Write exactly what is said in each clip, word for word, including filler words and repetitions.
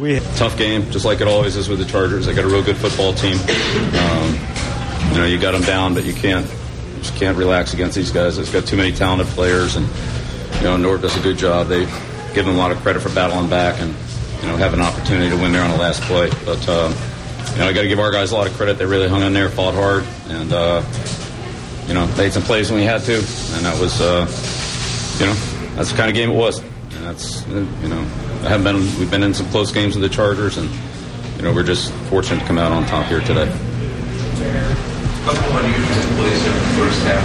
We tough game, just like it always is with the Chargers. They got a real good football team. Um, you know, you got them down, but you can't just can't relax against these guys. It's got too many talented players, and you know, Nord does a good job. They give them a lot of credit for battling back and you know have an opportunity to win there on the last play. But uh, you know, I got to give our guys a lot of credit. They really hung in there, fought hard, and uh, you know, made some plays when we had to, and that was uh, you know that's the kind of game it was. And that's you know. I haven't been. We've been in some close games with the Chargers, and you know we're just fortunate to come out on top here today. A couple of unusual plays in the first half.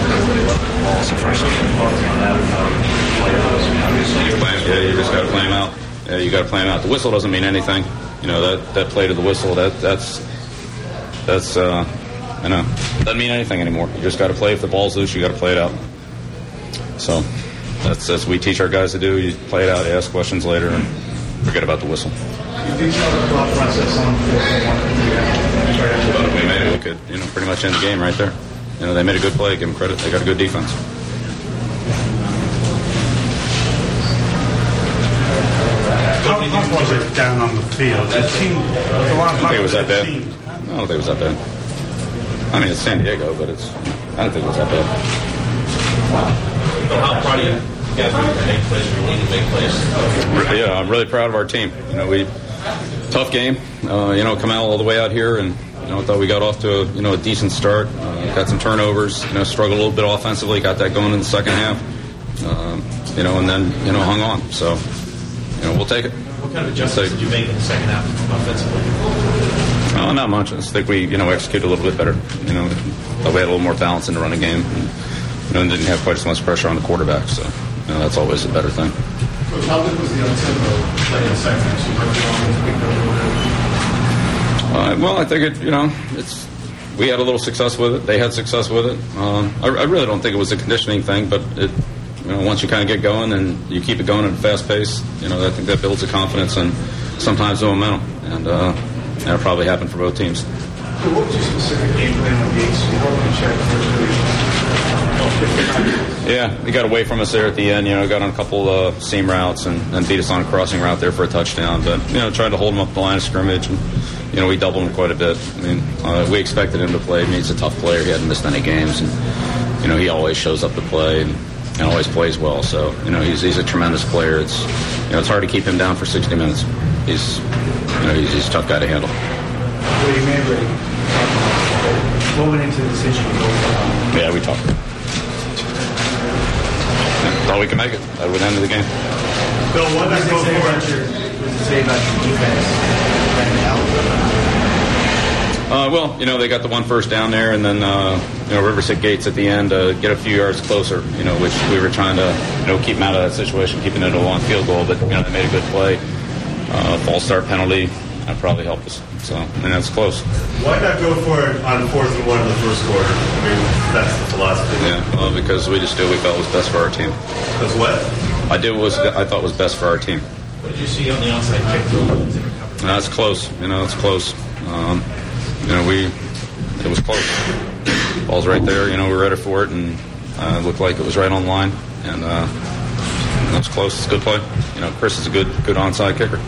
Yeah, you just got to play them out. Yeah, you got to play them out. The whistle doesn't mean anything. You know that, that play to the whistle. That that's that's uh, I know doesn't mean anything anymore. You just got to play. If the ball's loose, you got to play it out. So that's that's what we teach our guys to do. You play it out, you ask questions later, and forget about the whistle. You detailed the thought process on But we made it. We could, you know, pretty much end the game right there. You know, they made a good play. Give them credit. They got a good defense. How tough was it down on the field? It seemed a lot I don't think it was that bad. seemed. I don't think it was that bad. I mean, it's San Diego, but it's. I don't think it was that bad. So how proud of you guys are to make plays? We need to make plays. Yeah, I'm really proud of our team. You know, we tough game. Uh, you know, come out all the way out here, and you know, I thought we got off to a, you know a decent start. Uh, got some turnovers. You know, struggled a little bit offensively. Got that going in the second half. Um, you know, and then you know hung on. So, you know, we'll take it. What kind of adjustments did you make in the second half offensively? Uh, not much. I just think we you know executed a little bit better. You know, thought we had a little more balance in the running game. And, you know, and didn't have quite as much pressure on the quarterback. So, you know, that's always a better thing. How good was the up-tempo play in the second half? Uh, well, I think it. You know, it's. We had a little success with it. They had success with it. Um, I, I really don't think it was a conditioning thing, but it. You know, once you kind of get going and you keep it going at a fast pace, you know, I think that builds the confidence and sometimes the momentum, and uh, that'll probably happen for both teams. So what was your specific game plan on Gates? You want to check first. Yeah, he got away from us there at the end. You know, got on a couple uh, seam routes and, and beat us on a crossing route there for a touchdown. But you know, tried to hold him up the line of scrimmage, and you know, we doubled him quite a bit. I mean, uh, we expected him to play. I mean, he's a tough player. He hadn't missed any games, and you know, he always shows up to play and, and always plays well. So you know, he's he's a tremendous player. It's you know, it's hard to keep him down for sixty minutes. He's you know, he's, he's a tough guy to handle. Well, you made ready. What went into the decision to go for him? Yeah, we talked. Thought we could make it. That would end of the game. Bill, what does it say about your, what does it say about your defense right now? Uh, well, you know, they got the one first down there, and then, uh, you know, Rivers hit Gates at the end to get a few yards closer, you know, which we were trying to, you know, keep them out of that situation, keeping it a long field goal, but, you know, they made a good play. Uh, false start penalty, that probably helped us. So, and that's close. Why not go for it on fourth and one in the first quarter? I mean, that's the philosophy. Yeah, well, because we just did what we felt was best for our team. Because what? I did what was, I thought was best for our team. What did you see on the onside kick? No, it's close. You know, it's close. Um, you know, we, it was close. Ball's right there. You know, we were ready for it, and uh, it looked like it was right on the line. And uh, it was close. It's a good play. You know, Chris is a good, good onside kicker.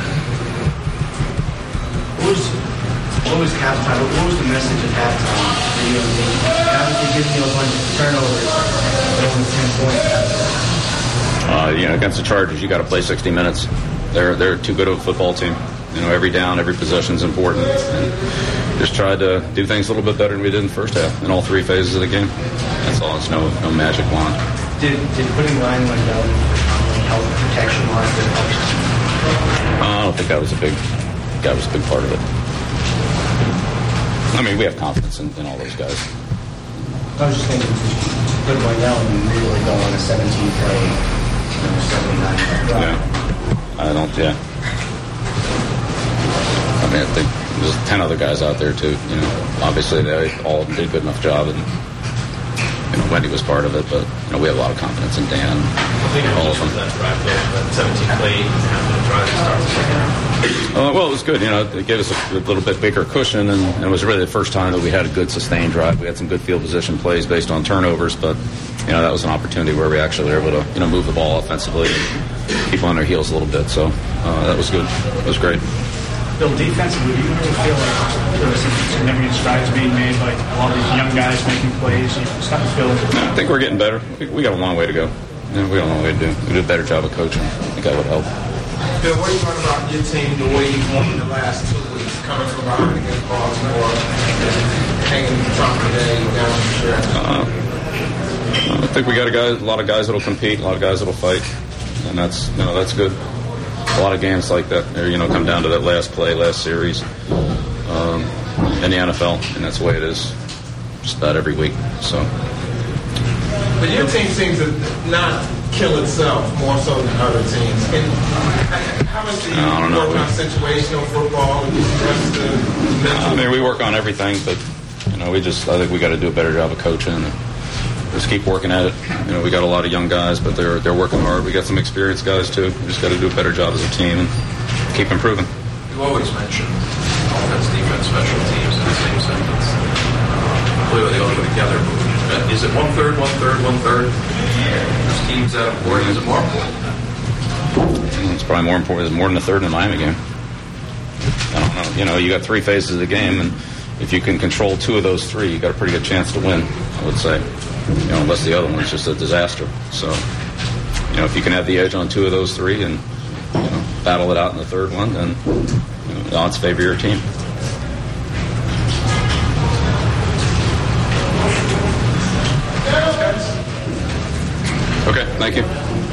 What was, what was halftime? What was the message at halftime? You know, they, obviously giving you a bunch of turnovers, but only ten points at halftime. Uh, you know, against the Chargers, you got to play sixty minutes. They're they're too good of a football team. You know, every down, every possession is important. And just tried to do things a little bit better than we did in the first half in all three phases of the game. That's all. It's no no magic wand. Did did putting Ryan Wendell help protection line? Did it help? Uh, I don't think that was a big that was a big part of it. I mean, we have confidence in, in all those guys. I was just thinking, put Wendell and really go on a seventeen play, you know, seventy-nine play. Yeah, I don't. Yeah. I mean, I think there's ten other guys out there too. You know, obviously they all did a good enough job, and you know, Wendy was part of it. But you know, we have a lot of confidence in Dan. I think all of them. That drive, that seventeen play, half of the drive starts the second half. Uh, well, it was good. You know, it gave us a, a little bit bigger cushion, and, and it was really the first time that we had a good sustained drive. We had some good field position plays based on turnovers, but you know that was an opportunity where we actually were able to you know move the ball offensively and keep on their heels a little bit. So uh, that was good. It was great. Bill, defensively, do you really feel like there was some significant strides being made by a lot of these young guys making plays? You start to feel. I think we're getting better. We, we got a long way to go. You know, we got a long way to do. We did a better job of coaching. I think that would help. Bill, what do you learn about your team, the way you've won in the last two weeks, coming from behind against Baltimore, hanging the top today, down the stretch? Uh, I think we got a, guy, a lot of guys that'll compete, a lot of guys that'll fight, and that's you know that's good. A lot of games like that, you know, come down to that last play, last series um, in the N F L, and that's the way it is, just about every week. So. But your team seems to not kill itself more so than other teams. And how much do you I don't work know. on situational football? And just the mental? I mean, we work on everything, but you know, we just I think we got to do a better job of coaching and just keep working at it. You know, we got a lot of young guys, but they're they're working hard. We got some experienced guys too. We just got to do a better job as a team and keep improving. You always mention offense, defense, special teams in the same sentence. Uh, clearly, they all go together. But is it one third, one third, one third? This team's that important. Is it more important? It's probably more important. It's more than a third in the Miami game. I don't know. You know, you got three phases of the game, and if you can control two of those three, you got a pretty good chance to win, I would say. You know, unless the other one's just a disaster. So, you know, if you can have the edge on two of those three and you know, battle it out in the third one, then you know, the odds favor your team. Okay, thank you.